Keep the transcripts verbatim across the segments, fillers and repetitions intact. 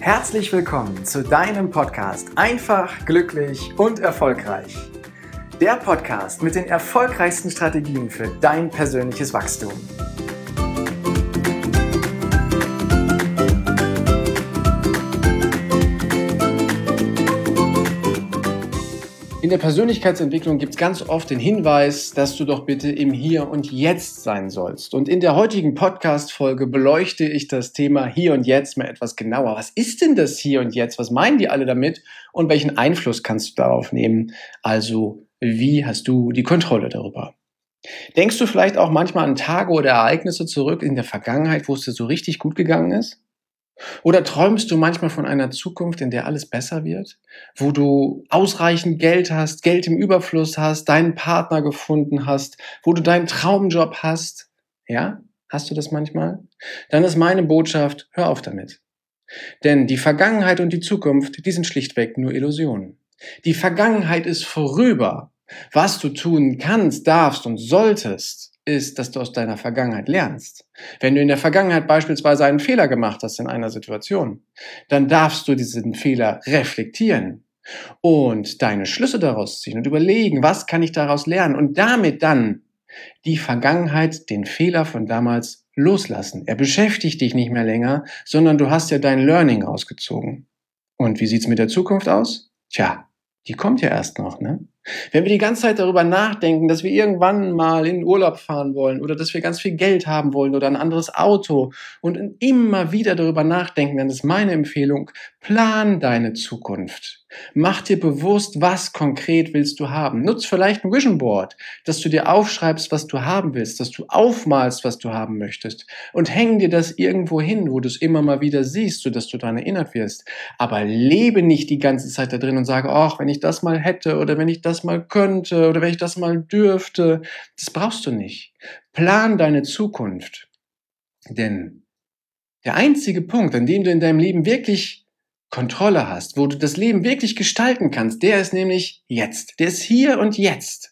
Herzlich willkommen zu deinem Podcast Einfach, glücklich und erfolgreich. Der Podcast mit den erfolgreichsten Strategien für dein persönliches Wachstum. In der Persönlichkeitsentwicklung gibt es ganz oft den Hinweis, dass du doch bitte im Hier und Jetzt sein sollst. Und in der heutigen Podcast-Folge beleuchte ich das Thema Hier und Jetzt mal etwas genauer. Was ist denn das Hier und Jetzt? Was meinen die alle damit? Und welchen Einfluss kannst du darauf nehmen? Also, wie hast du die Kontrolle darüber? Denkst du vielleicht auch manchmal an Tage oder Ereignisse zurück in der Vergangenheit, wo es dir so richtig gut gegangen ist? Oder träumst du manchmal von einer Zukunft, in der alles besser wird? Wo du ausreichend Geld hast, Geld im Überfluss hast, deinen Partner gefunden hast, wo du deinen Traumjob hast? Ja? Hast du das manchmal? Dann ist meine Botschaft, hör auf damit. Denn die Vergangenheit und die Zukunft, die sind schlichtweg nur Illusionen. Die Vergangenheit ist vorüber. Was du tun kannst, darfst und solltest, ist, dass du aus deiner Vergangenheit lernst. Wenn du in der Vergangenheit beispielsweise einen Fehler gemacht hast in einer Situation, dann darfst du diesen Fehler reflektieren und deine Schlüsse daraus ziehen und überlegen, was kann ich daraus lernen und damit dann die Vergangenheit, den Fehler von damals loslassen. Er beschäftigt dich nicht mehr länger, sondern du hast ja dein Learning rausgezogen. Und wie sieht's mit der Zukunft aus? Tja, die kommt ja erst noch, ne? Wenn wir die ganze Zeit darüber nachdenken, dass wir irgendwann mal in den Urlaub fahren wollen oder dass wir ganz viel Geld haben wollen oder ein anderes Auto und immer wieder darüber nachdenken, dann ist meine Empfehlung, plan deine Zukunft. Mach dir bewusst, was konkret willst du haben. Nutz vielleicht ein Vision Board, dass du dir aufschreibst, was du haben willst, dass du aufmalst, was du haben möchtest und häng dir das irgendwo hin, wo du es immer mal wieder siehst, sodass du daran erinnert wirst. Aber lebe nicht die ganze Zeit da drin und sage, ach, wenn ich das mal hätte oder wenn ich das mal könnte oder wenn ich das mal dürfte. Das brauchst du nicht. Plan deine Zukunft. Denn der einzige Punkt, an dem du in deinem Leben wirklich Kontrolle hast, wo du das Leben wirklich gestalten kannst, der ist nämlich jetzt. Der ist hier und jetzt.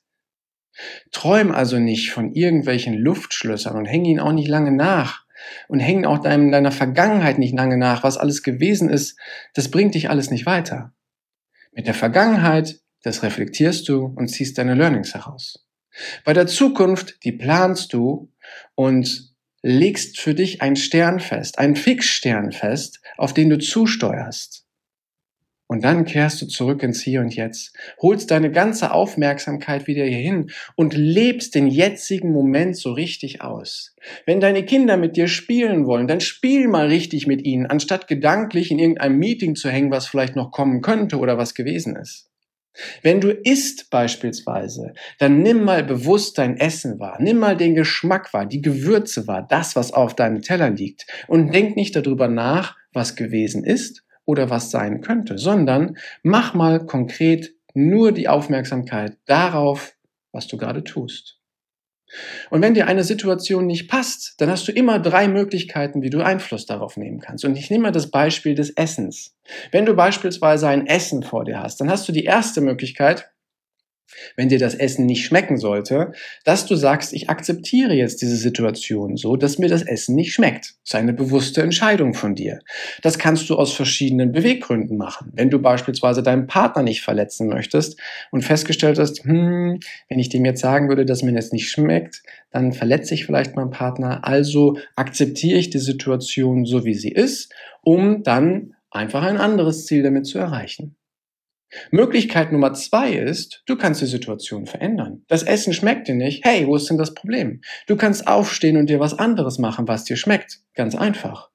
Träum also nicht von irgendwelchen Luftschlössern und häng ihnen auch nicht lange nach. Und häng auch deinem, deiner Vergangenheit nicht lange nach, was alles gewesen ist. Das bringt dich alles nicht weiter. Mit der Vergangenheit, das reflektierst du und ziehst deine Learnings heraus. Bei der Zukunft, die planst du und legst für dich einen Stern fest, einen Fixstern fest, auf den du zusteuerst. Und dann kehrst du zurück ins Hier und Jetzt, holst deine ganze Aufmerksamkeit wieder hierhin und lebst den jetzigen Moment so richtig aus. Wenn deine Kinder mit dir spielen wollen, dann spiel mal richtig mit ihnen, anstatt gedanklich in irgendeinem Meeting zu hängen, was vielleicht noch kommen könnte oder was gewesen ist. Wenn du isst beispielsweise, dann nimm mal bewusst dein Essen wahr, nimm mal den Geschmack wahr, die Gewürze wahr, das, was auf deinem Teller liegt und denk nicht darüber nach, was gewesen ist oder was sein könnte, sondern mach mal konkret nur die Aufmerksamkeit darauf, was du gerade tust. Und wenn dir eine Situation nicht passt, dann hast du immer drei Möglichkeiten, wie du Einfluss darauf nehmen kannst. Und ich nehme mal das Beispiel des Essens. Wenn du beispielsweise ein Essen vor dir hast, dann hast du die erste Möglichkeit, wenn dir das Essen nicht schmecken sollte, dass du sagst, ich akzeptiere jetzt diese Situation so, dass mir das Essen nicht schmeckt. Das ist eine bewusste Entscheidung von dir. Das kannst du aus verschiedenen Beweggründen machen. Wenn du beispielsweise deinen Partner nicht verletzen möchtest und festgestellt hast, hm, wenn ich dem jetzt sagen würde, dass mir das nicht schmeckt, dann verletze ich vielleicht meinen Partner. Also akzeptiere ich die Situation so, wie sie ist, um dann einfach ein anderes Ziel damit zu erreichen. Möglichkeit Nummer zwei ist, du kannst die Situation verändern. Das Essen schmeckt dir nicht. Hey, wo ist denn das Problem? Du kannst aufstehen und dir was anderes machen, was dir schmeckt. Ganz einfach.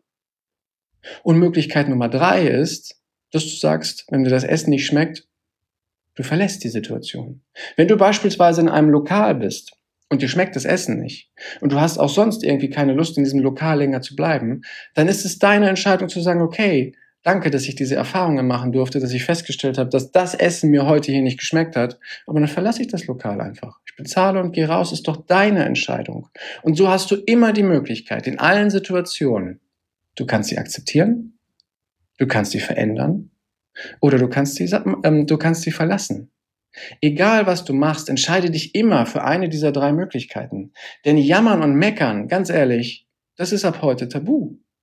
Und Möglichkeit Nummer drei ist, dass du sagst, wenn dir das Essen nicht schmeckt, du verlässt die Situation. Wenn du beispielsweise in einem Lokal bist und dir schmeckt das Essen nicht und du hast auch sonst irgendwie keine Lust, in diesem Lokal länger zu bleiben, dann ist es deine Entscheidung zu sagen, okay, danke, dass ich diese Erfahrungen machen durfte, dass ich festgestellt habe, dass das Essen mir heute hier nicht geschmeckt hat. Aber dann verlasse ich das Lokal einfach. Ich bezahle und gehe raus, ist doch deine Entscheidung. Und so hast du immer die Möglichkeit, in allen Situationen, du kannst sie akzeptieren, du kannst sie verändern oder du kannst sie, ähm, du kannst sie verlassen. Egal, was du machst, entscheide dich immer für eine dieser drei Möglichkeiten. Denn Jammern und Meckern, ganz ehrlich, das ist ab heute tabu.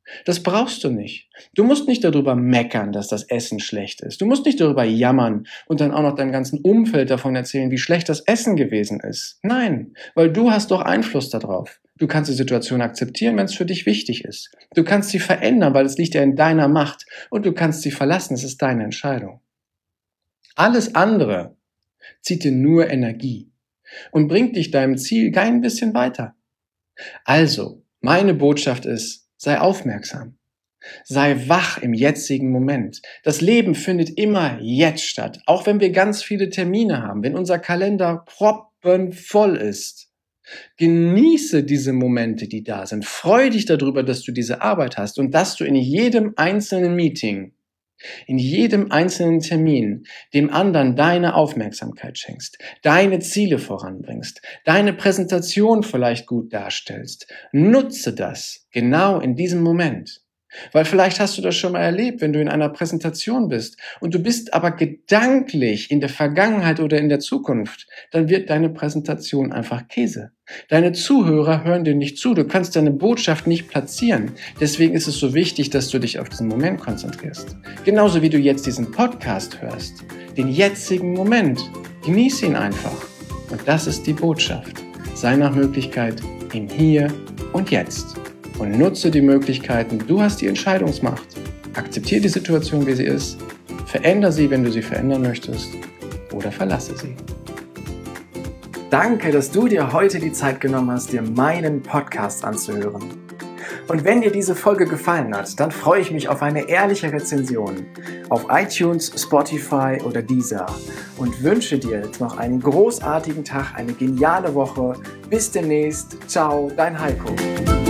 Das brauchst du nicht. Du musst nicht darüber meckern, dass das Essen schlecht ist. Du musst nicht darüber jammern und dann auch noch deinem ganzen Umfeld davon erzählen, wie schlecht das Essen gewesen ist. Nein, weil du hast doch Einfluss darauf. Du kannst die Situation akzeptieren, wenn es für dich wichtig ist. Du kannst sie verändern, weil es liegt ja in deiner Macht. Und du kannst sie verlassen, es ist deine Entscheidung. Alles andere zieht dir nur Energie und bringt dich deinem Ziel kein bisschen weiter. Also, meine Botschaft ist, sei aufmerksam. Sei wach im jetzigen Moment. Das Leben findet immer jetzt statt, auch wenn wir ganz viele Termine haben, wenn unser Kalender proppenvoll ist. Genieße diese Momente, die da sind. Freu dich darüber, dass du diese Arbeit hast und dass du in jedem einzelnen Meeting, in jedem einzelnen Termin dem anderen deine Aufmerksamkeit schenkst, deine Ziele voranbringst, deine Präsentation vielleicht gut darstellst. Nutze das genau in diesem Moment. Weil vielleicht hast du das schon mal erlebt, wenn du in einer Präsentation bist und du bist aber gedanklich in der Vergangenheit oder in der Zukunft, dann wird deine Präsentation einfach Käse. Deine Zuhörer hören dir nicht zu, du kannst deine Botschaft nicht platzieren. Deswegen ist es so wichtig, dass du dich auf diesen Moment konzentrierst. Genauso wie du jetzt diesen Podcast hörst, den jetzigen Moment. Genieße ihn einfach. Und das ist die Botschaft. Sei nach Möglichkeit im Hier und Jetzt. Und nutze die Möglichkeiten. Du hast die Entscheidungsmacht. Akzeptiere die Situation, wie sie ist. Verändere sie, wenn du sie verändern möchtest. Oder verlasse sie. Danke, dass du dir heute die Zeit genommen hast, dir meinen Podcast anzuhören. Und wenn dir diese Folge gefallen hat, dann freue ich mich auf eine ehrliche Rezension auf iTunes, Spotify oder Deezer und wünsche dir jetzt noch einen großartigen Tag, eine geniale Woche. Bis demnächst. Ciao, dein Heiko.